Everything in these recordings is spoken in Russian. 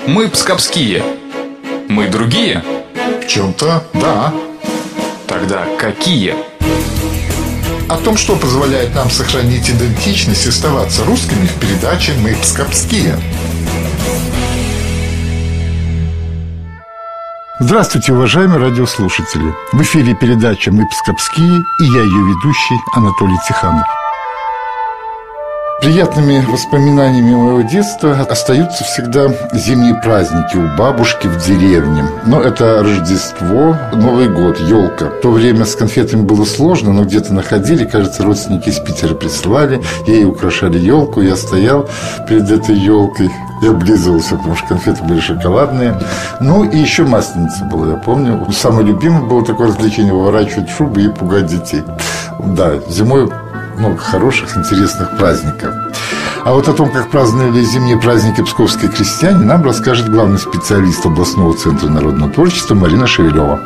Мы пскапские. Мы другие? В чем-то, да. Тогда какие? О том, что позволяет нам сохранить идентичность и оставаться русскими, в передаче «Мы пскапские». Здравствуйте, уважаемые радиослушатели! В эфире передача «Мы пскапские» и я, ее ведущий, Анатолий Тиханов. Приятными воспоминаниями моего детства остаются всегда зимние праздники у бабушки в деревне. Но это Рождество, Новый год, елка. В то время с конфетами было сложно, но где-то находили. Кажется, родственники из Питера присылали. Ей украшали елку. Я стоял перед этой елкой и облизывался, потому что конфеты были шоколадные. Ну и еще масленица была, я помню. Самое любимое было такое развлечение — выворачивать шубы и пугать детей. Да, зимой много хороших, интересных праздников. А вот о том, как праздновали зимние праздники псковские крестьяне, нам расскажет главный специалист областного центра народного творчества Марина Шевелева.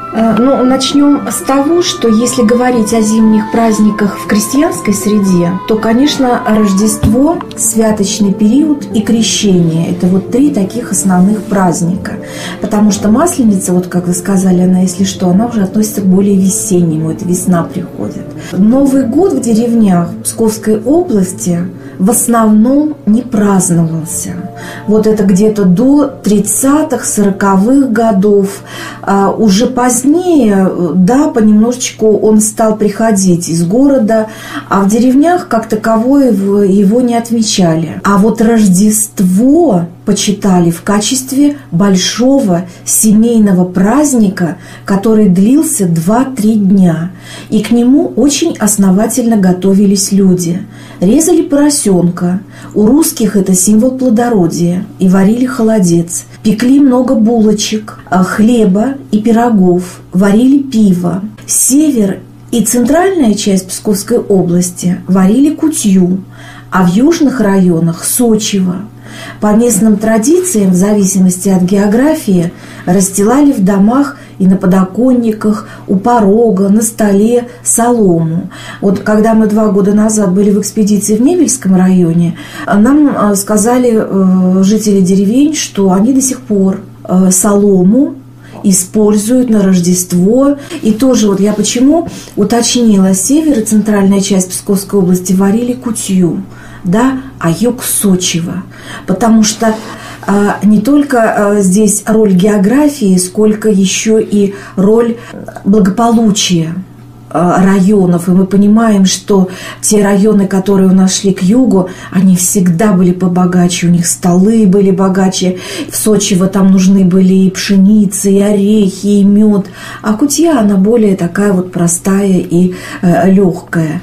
Начнем с того, что если говорить о зимних праздниках в крестьянской среде, то, конечно, Рождество, святочный период и крещение – это вот три таких основных праздника. Потому что Масленица, вот как вы сказали, она, если что, она уже относится к более весеннему, это весна приходит. Новый год в деревнях Псковской области в основном не праздновался. Вот это где-то до 30-х, 40-х годов. Уже позднее, да, понемножечку он стал приходить из города, а в деревнях как таковое его не отмечали. А вот Рождество почитали в качестве большого семейного праздника, который длился 2-3 дня. И к нему очень основательно готовились люди. Резали поросенка. У русских это символ плодородия. И варили холодец. Пекли много булочек, хлеба и пирогов. Варили пиво. Север и центральная часть Псковской области варили кутью, а в южных районах – сочево. По местным традициям, в зависимости от географии, расстилали в домах и на подоконниках, у порога, на столе солому. Вот когда мы 2 года назад были в экспедиции в Невельском районе, нам сказали жители деревень, что они до сих пор солому используют на Рождество. И тоже вот я почему уточнила: север и центральная часть Псковской области варили кутью, да, а юг сочево. Потому что не только здесь роль географии, сколько еще и роль благополучия районов. И мы понимаем, что те районы, которые у нас шли к югу, они всегда были побогаче, у них столы были богаче. В Сочево там нужны были и пшеница, и орехи, и мед. А кутья, она более такая вот простая и легкая.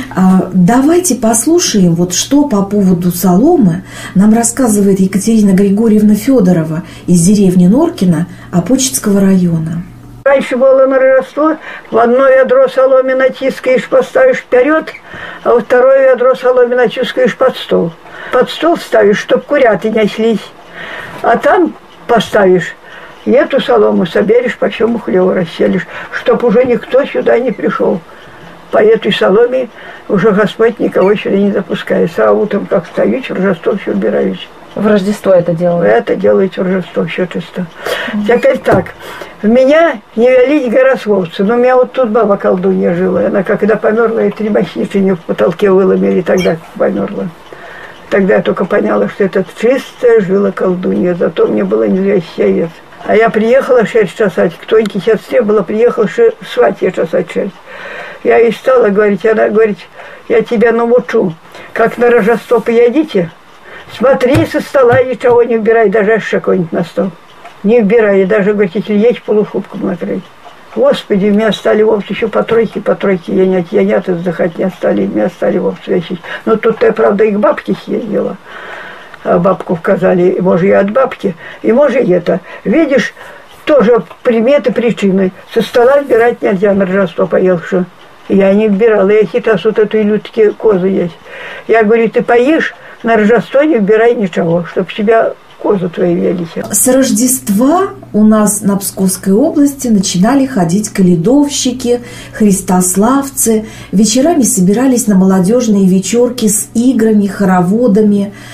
Давайте послушаем, вот что по поводу соломы нам рассказывает Екатерина Григорьевна Федорова из деревни Норкино Опочицкого района. Раньше было на Рождество: в одно ядро соломи натискаешь, поставишь вперед, а во второе ядро соломи натискаешь под стол. Под стол ставишь, чтоб куряты неслись. А там поставишь, и эту солому соберешь, по всему хлеву расселишь, чтоб уже никто сюда не пришел. По этой соломе уже Господь никого сюда не запускает. А утром, как встают, в Рождество все убираюсь. В Рождество это делают? Это делается в Рождество, все чисто. Теперь так. В меня не велись горословцы, но у меня вот тут баба колдунья жила. Она когда померла, и 3 мощницы в потолке выломили, тогда померла. Тогда я только поняла, что это чистая жила колдунья, зато мне было неизвестно. А я приехала шерсть чесать, к тонькой сестре было, приехала сватья чесать шерсть. Я ей стала говорить, она говорит: я тебя научу, как на Рождество поедите, смотри, со стола ничего не убирай, даже какой-нибудь на стол. Не убирай, даже, говорит, если есть полушубком накрыть. Господи, меня стали вовсе еще по тройке я не отдыхать не стали, меня стали вовсе вещить. Но тут-то я, правда, и к бабке съездила. А бабку сказали, может, и от бабки, и может, и это. Видишь, тоже приметы, причины. Со стола убирать нельзя, на Рождество поел, я не убирала, я хитас вот эту илютки козы есть. Я говорю, ты поешь, на Рождество не убирай ничего, чтобы тебя козы твои велись. С Рождества у нас на Псковской области начинали ходить коледовщики, христославцы. Вечерами собирались на молодежные вечерки с играми, хороводами.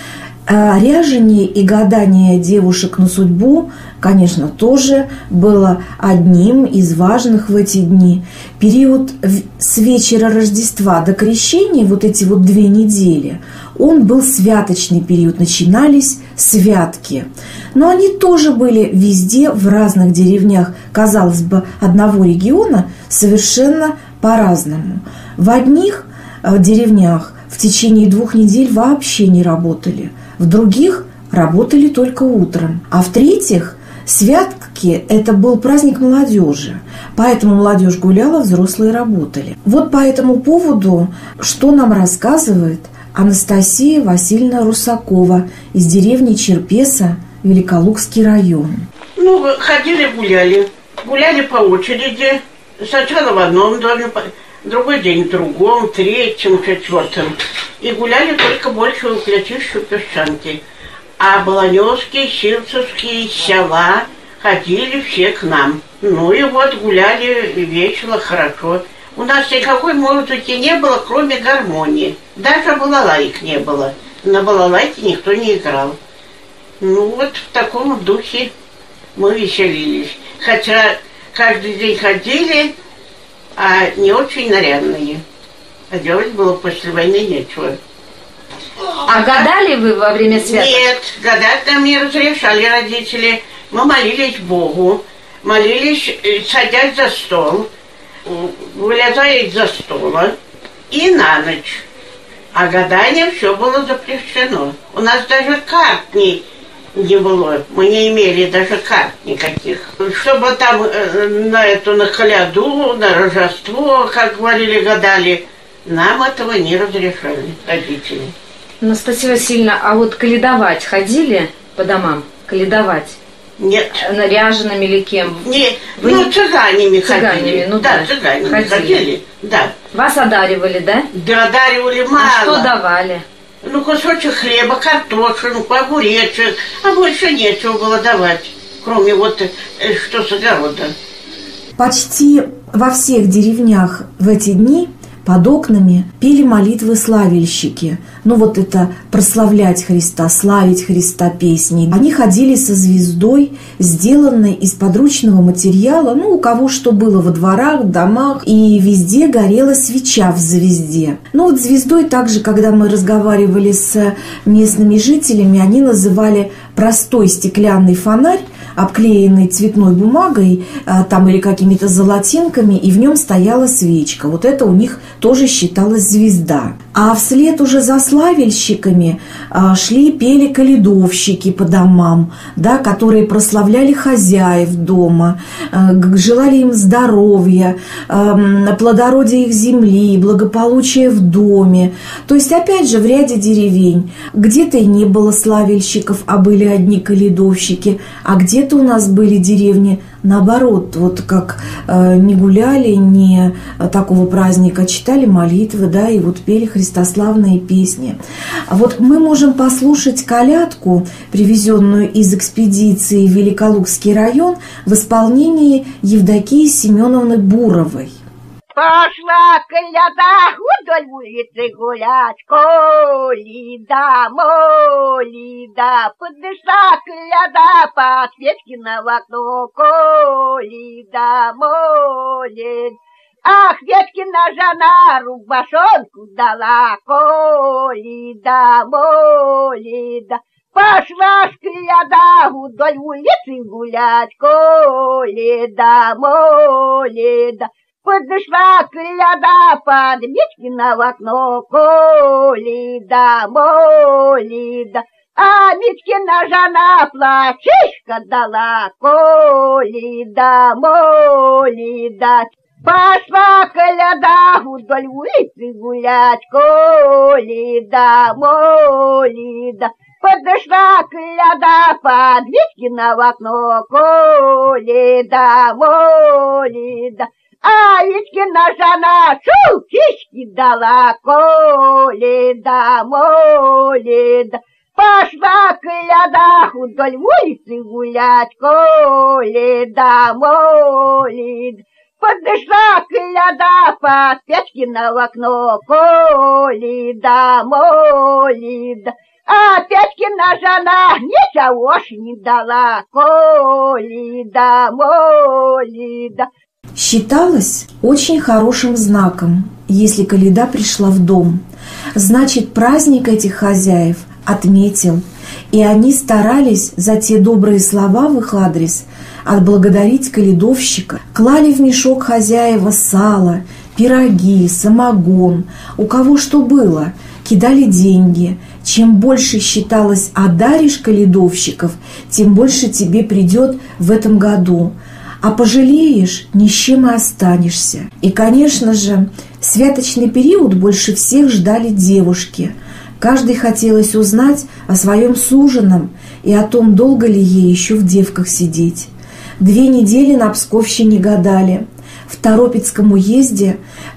Ряжение и гадание девушек на судьбу, конечно, тоже было одним из важных в эти дни. Период с вечера Рождества до Крещения, вот эти вот 2 недели, он был святочный период, начинались святки. Но они тоже были везде, в разных деревнях, казалось бы, одного региона, совершенно по-разному. В одних деревнях в течение 2 недель вообще не работали. В других работали только утром. А в третьих святки – это был праздник молодежи. Поэтому молодежь гуляла, взрослые работали. Вот по этому поводу, что нам рассказывает Анастасия Васильевна Русакова из деревни Черпеса, Великолукский район. Ну, ходили, гуляли. Гуляли по очереди. Сначала в одном доме, другой день в другом, третьем, четвертом. И гуляли только больше у Клятища, Песчанки. А Болоневские, Силцевские, села ходили все к нам. Ну и вот гуляли весело, хорошо. У нас никакой музыки не было, кроме гармонии. Даже балалайк не было. На балалайке никто не играл. Ну вот в таком духе мы веселились. Хотя каждый день ходили, а не очень нарядные. А делать было после войны нечего. А гадали вы во время святок? Нет, гадать нам не разрешали родители. Мы молились Богу. Молились, садясь за стол, вылезая из-за стола и на ночь. А гадание все было запрещено. У нас даже карт не было. Мы не имели даже карт никаких. Чтобы там на коляду, на Рождество, как говорили, гадали, нам этого не разрешали родители. Анастасия Васильевна, а вот каледовать ходили по домам? Каледовать? Нет. Наряженными или кем? Нет, вы ну, цыганями ходили. Ну, да, цыганями ходили. Да. Вас одаривали, да? Да, одаривали мало. А что давали? Ну, кусочек хлеба, картошинку, огуречек. А больше нечего было давать, кроме вот что с огорода. Почти во всех деревнях в эти дни под окнами пели молитвы славельщики. Ну вот это прославлять Христа, славить Христа песни. Они ходили со звездой, сделанной из подручного материала, ну у кого что было во дворах, домах, и везде горела свеча в звезде. Ну вот звездой также, когда мы разговаривали с местными жителями, они называли простой стеклянный фонарь, обклеенный цветной бумагой там или какими-то золотинками, и в нем стояла свечка. Вот это у них тоже считалась звезда. А вслед уже за славельщиками шли, пели каледовщики по домам, да, которые прославляли хозяев дома, желали им здоровья, плодородия их земли, благополучия в доме. То есть, опять же, в ряде деревень где-то и не было славельщиков, а были одни каледовщики, а где-то у нас были деревни наоборот, вот как не гуляли, не такого праздника, читали молитвы, да, и вот пели христославные песни. А вот мы можем послушать колядку, привезенную из экспедиции в Великолукский район, в исполнении Евдокии Семеновны Буровой. Пошла коляда вдоль улицы гулять, Колида, молида, подошла коляда под Веткино окно, Колида, молит. Ах, Веткина жена рубашонку дала, Колида, молида. Пошла коляда вдоль улицы гулять, Колида, молида. Подошла коляда под Митькино окно, Колида, молида. А Митькина жена платочка дала, Колида, молида. Пошла коляда вдоль улицы гулять, Колида, молида. Подошла коляда под Митькино окно, Колида, молида. А Витькина жена чулкишки дала, Колида, молида. Пошла коляда вдоль улицы гулять, Колида, молида. Подошла коляда под Печкино окно, Колида, молида. А Петькина жена ничего ж не дала. Коли да. Считалось очень хорошим знаком, если коляда пришла в дом. Значит, праздник этих хозяев отметил, и они старались за те добрые слова в их адрес отблагодарить колядовщика. Клали в мешок хозяева сало, пироги, самогон, у кого что было, кидали деньги. Чем больше считалось одаришь колядовщиков, тем больше тебе придет в этом году. А пожалеешь, ни с чем и останешься. И, конечно же, святочный период больше всех ждали девушки. Каждой хотелось узнать о своем суженом и о том, долго ли ей еще в девках сидеть. 2 недели на Псковщине гадали. В Торопецком уезде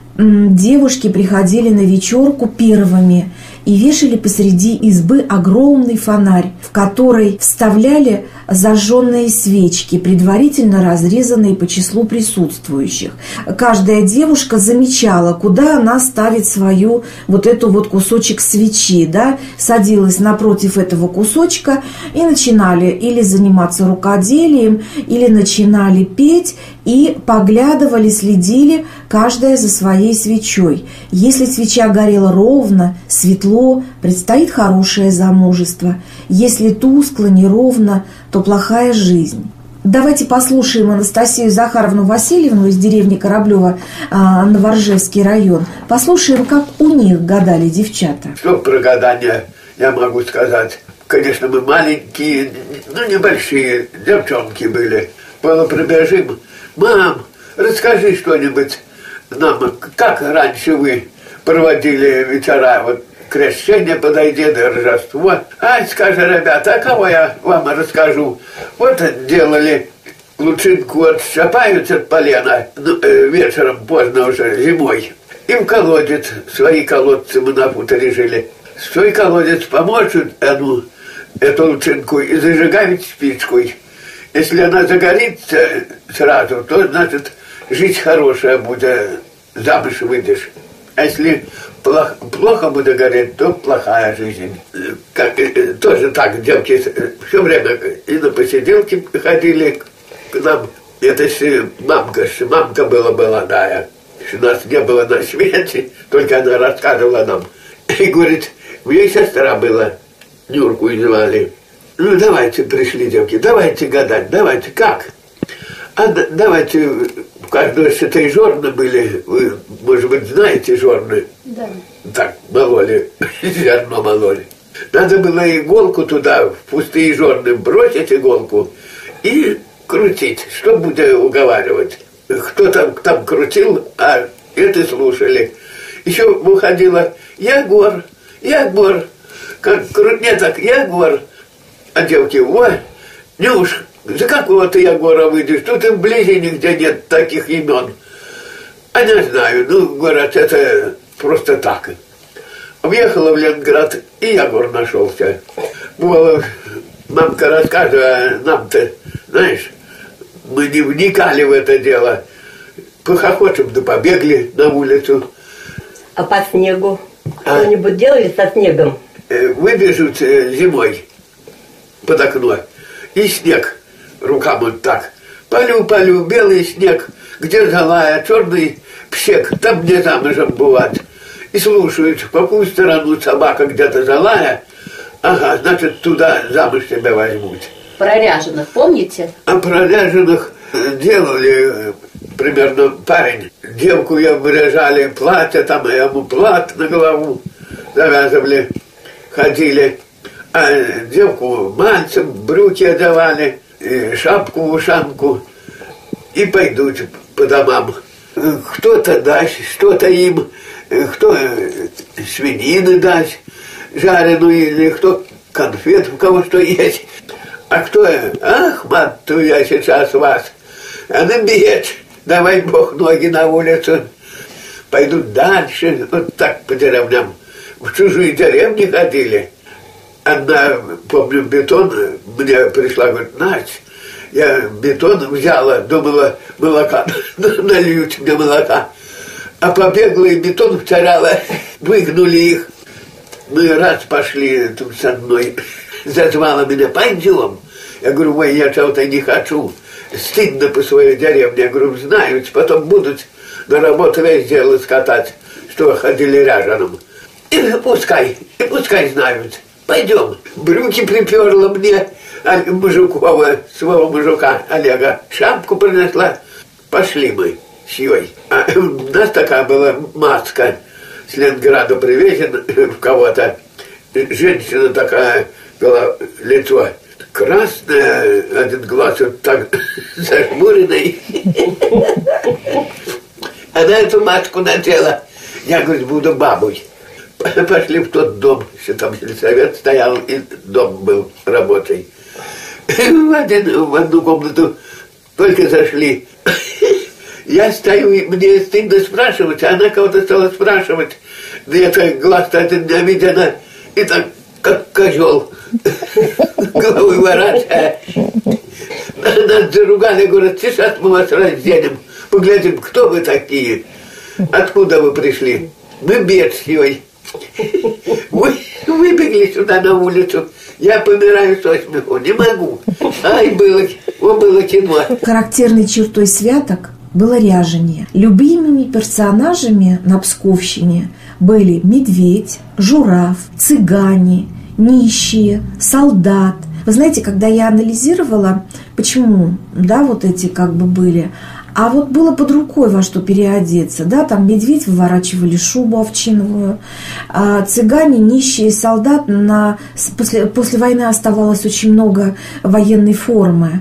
девушки приходили на вечерку первыми и вешали посреди избы огромный фонарь, в который вставляли зажженные свечки, предварительно разрезанные по числу присутствующих. Каждая девушка замечала, куда она ставит свою вот эту вот кусочек свечи, да, садилась напротив этого кусочка и начинали или заниматься рукоделием, или начинали петь и поглядывали, следили каждая за своей свечой. Если свеча горела ровно, светло, предстоит хорошее замужество. Если тускло, неровно, то плохая жизнь. Давайте послушаем Анастасию Захаровну Васильевну из деревни Кораблево, Новоржевский район. Послушаем, как у них гадали девчата. Что про гадания я могу сказать? Конечно, мы маленькие, небольшие девчонки были. Было прибежим: мам, расскажи что-нибудь нам, как раньше вы проводили вечера, вот крещение подойдет, Рождество. Ай, скажи, ребята, а кого я вам расскажу? Вот делали лучинку, отщипают от полена вечером, поздно уже, зимой. И в колодец, свои колодцы мы напутали жили. Свой колодец поможет эту лучинку и зажигают спичкой. Если она загорится сразу, то, значит, жизнь хорошая будет, замуж выйдешь. А если плохо будет гореть, то плохая жизнь. Тоже так девки все время и на посиделки ходили к нам. Это мамка была, да. Нас не было на свете, только она рассказывала нам. И говорит, у ее сестра была, Нюрку звали. Ну, давайте, пришли девки, давайте гадать, давайте, как? Давайте, в каждой с этой жорны были, вы, может быть, знаете жорны? Да. Так, мололи, зерно мололи. Надо было иголку туда, в пустые жорны, бросить иголку и крутить, что будет уговаривать. Кто там крутил, а это слушали. Еще выходила Ягор, как крутне, так Ягор. А девки, ой, Нюш, за какого ты Ягора выйдешь? Тут и вблизи нигде нет таких имен. А не знаю, говорят, это просто так. Въехала в Ленинград, и Ягор нашелся. Бывало, мамка рассказывала, нам-то, знаешь, мы не вникали в это дело. Похохочем, да побегли на улицу. А по снегу? Что-нибудь делали со снегом? Выбежут зимой под окно, и снег рукам вот так. Полю, белый снег, где золая, черный псек, там где замужем бывает. И слушают, в какую сторону собака где-то золая, ага, значит, туда замуж тебя возьмут. Про ряженых помните? А про ряженых делали примерно парень. Девку ее выряжали, платье, там ему плат на голову завязывали, ходили. А девку мальцам брюки одевали, и шапку-ушанку, и пойдут по домам. Кто-то даст, что-то им, кто свинины даст жареную, или кто конфет, у кого что есть. А кто, ах, мать-то я сейчас вас, а на бег, давай Бог ноги на улицу. Пойдут дальше, вот так по деревням. В чужие деревни ходили. Одна, помню, бетон мне пришла, говорит, Настя, я бетон взяла, думала, молока, нальют мне молока. А побегла и бетон втирала, выгнули их. Мы раз пошли тут с одной, зазвала меня, пойдем. Я говорю, ой, я чего-то не хочу. Стыдно по своей деревне. Я говорю, знают, потом будут на работу весь дело скатать, что ходили ряженым. И пускай знают. Пойдем. Брюки приперла мне мужикова, своего мужика Олега. Шапку принесла. Пошли мы с Ёй. А у нас такая была маска с Ленинграда привезена в кого-то. Женщина такая была, лицо красное, один глаз вот так зажмуренный. Она эту маску надела. Я, говорит, буду бабой. Пошли в тот дом, что там сельсовет стоял, и дом был работой. В одну комнату только зашли. Я стою, и мне стыдно спрашивать, а она кого-то стала спрашивать. Да это глаз-то один не видно, и так, как козел, головой ворачивая. Нас заругали, говорят, сейчас мы вас разденем, поглядим, кто вы такие, откуда вы пришли. Мы бедствуем. Выбегли сюда на улицу. Я помираю со смеху, не могу. Ай, было кино. Характерной чертой святок было ряжение. Любимыми персонажами на Псковщине были медведь, журавль, цыгане, нищие, солдат. Вы знаете, когда я анализировала, почему, да, вот эти как бы были, а вот было под рукой во что переодеться, да, там медведь выворачивали шубу овчиновую, а цыгане, нищие, солдат, после войны оставалось очень много военной формы,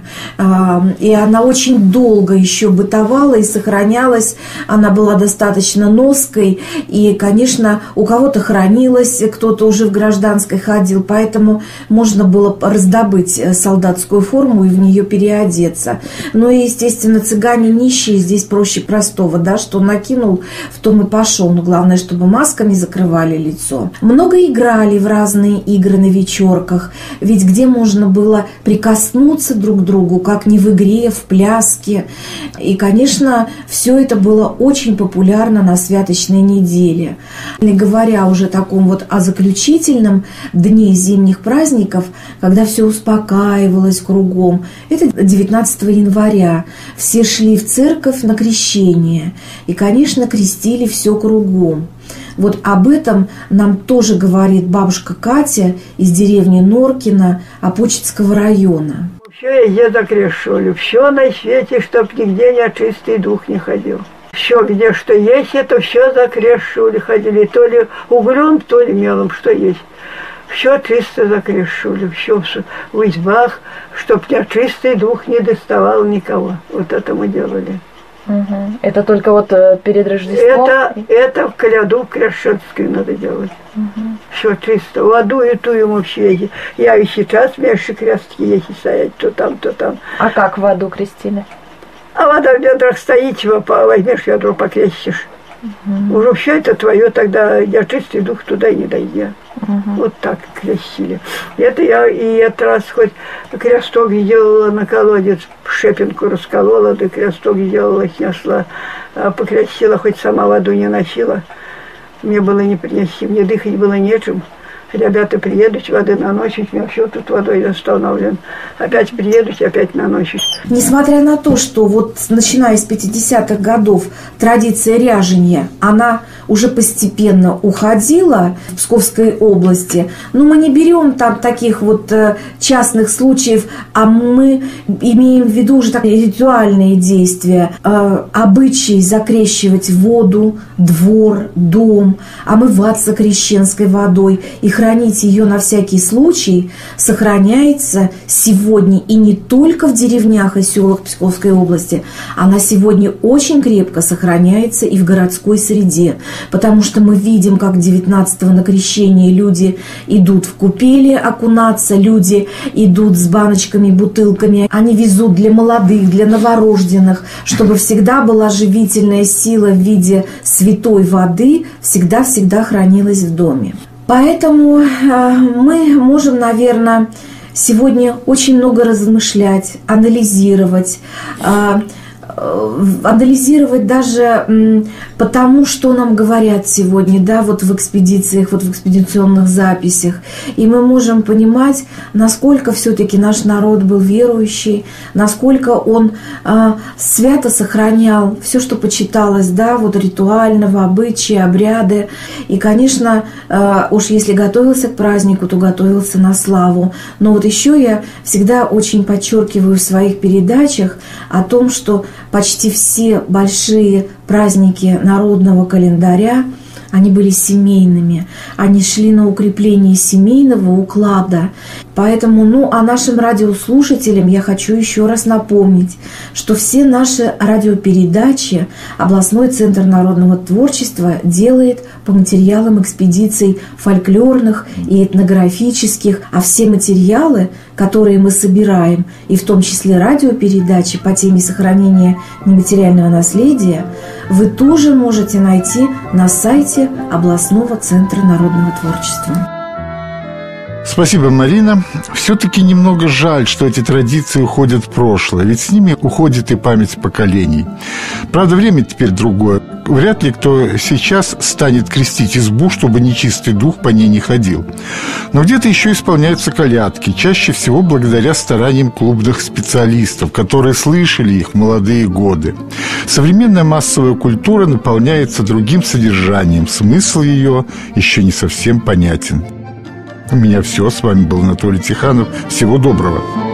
и она очень долго еще бытовала и сохранялась, она была достаточно ноской, и, конечно, у кого-то хранилась, кто-то уже в гражданской ходил, поэтому можно было раздобыть солдатскую форму и в нее переодеться. Ну и, естественно, цыгане, нищие здесь проще простого, да, что накинул, в том и пошел. Но главное, чтобы масками закрывали лицо. Много играли в разные игры на вечерках, ведь где можно было прикоснуться друг к другу, как не в игре, в пляске. И, конечно, все это было очень популярно на святочной неделе. Не говоря уже таком вот о заключительном дне зимних праздников, когда все успокаивалось кругом, это 19 января. Все шли в церковь на крещение. И, конечно, крестили все кругом. Вот об этом нам тоже говорит бабушка Катя из деревни Норкино Опочицкого района. Все я закрешулю, все на свете, чтоб нигде нечистый дух не ходил. Все, где что есть, это все закрешули ходили. То ли углем, то ли мелом, что есть. Все чисто закрешули, все в избах, чтоб нечистый дух не доставал никого. Вот это мы делали. Угу. Это только вот перед Рождеством? Это в коляду крещенскую надо делать. Угу. Все чисто. В аду и ту ему все. Я и сейчас меньше крестки есть стоять, то там, то там. А как в аду крестили? А вода в ведрах стоит, его возьмешь, ведро покрестишь. Угу. Уже все это твое, тогда нечистый дух туда и не дойдет. Угу. Вот так крестили. Это я и этот раз хоть кресток сделала на колодец, шепинку расколола, да кресток сделала, снесла, покрестила, хоть сама воду не носила. Мне было не принести, мне дыхать было нечем. Ребята приедут, воды наносить, у меня все тут водой остановлен. Опять приедут, опять наносить. Несмотря на то, что вот начиная с 50-х годов традиция ряжения, она уже постепенно уходила в Псковской области, но мы не берем там таких вот частных случаев, а мы имеем в виду уже такие ритуальные действия, обычаи закрещивать воду, двор, дом, омываться крещенской водой и хранить ее на всякий случай, сохраняется сегодня и не только в деревнях и селах Псковской области, она сегодня очень крепко сохраняется и в городской среде, потому что мы видим, как 19-го на крещение люди идут в купели окунаться, люди идут с баночками, бутылками, они везут для молодых, для новорожденных, чтобы всегда была живительная сила в виде святой воды, всегда-всегда хранилась в доме. Поэтому мы можем, наверное, сегодня очень много размышлять, анализировать, анализировать даже потому, что нам говорят сегодня, да, вот в экспедициях, вот в экспедиционных записях. И мы можем понимать, насколько все-таки наш народ был верующий, насколько он свято сохранял все, что почиталось, да, вот ритуального, обычаи, обряды. И, конечно, уж если готовился к празднику, то готовился на славу. Но вот еще я всегда очень подчеркиваю в своих передачах о том, что почти все большие праздники народного календаря, они были семейными, они шли на укрепление семейного уклада. Поэтому, а нашим радиослушателям я хочу еще раз напомнить, что все наши радиопередачи областной центр народного творчества делает по материалам экспедиций фольклорных и этнографических, а все материалы, которые мы собираем, и в том числе радиопередачи по теме сохранения нематериального наследия, вы тоже можете найти на сайте областного центра народного творчества. Спасибо, Марина. Все-таки немного жаль, что эти традиции уходят в прошлое, ведь с ними уходит и память поколений. Правда, время теперь другое. Вряд ли кто сейчас станет крестить избу, чтобы нечистый дух по ней не ходил. Но где-то еще исполняются колядки, чаще всего благодаря стараниям клубных специалистов, которые слышали их в молодые годы. Современная массовая культура наполняется другим содержанием, смысл ее еще не совсем понятен. У меня все. С вами был Анатолий Тиханов. Всего доброго.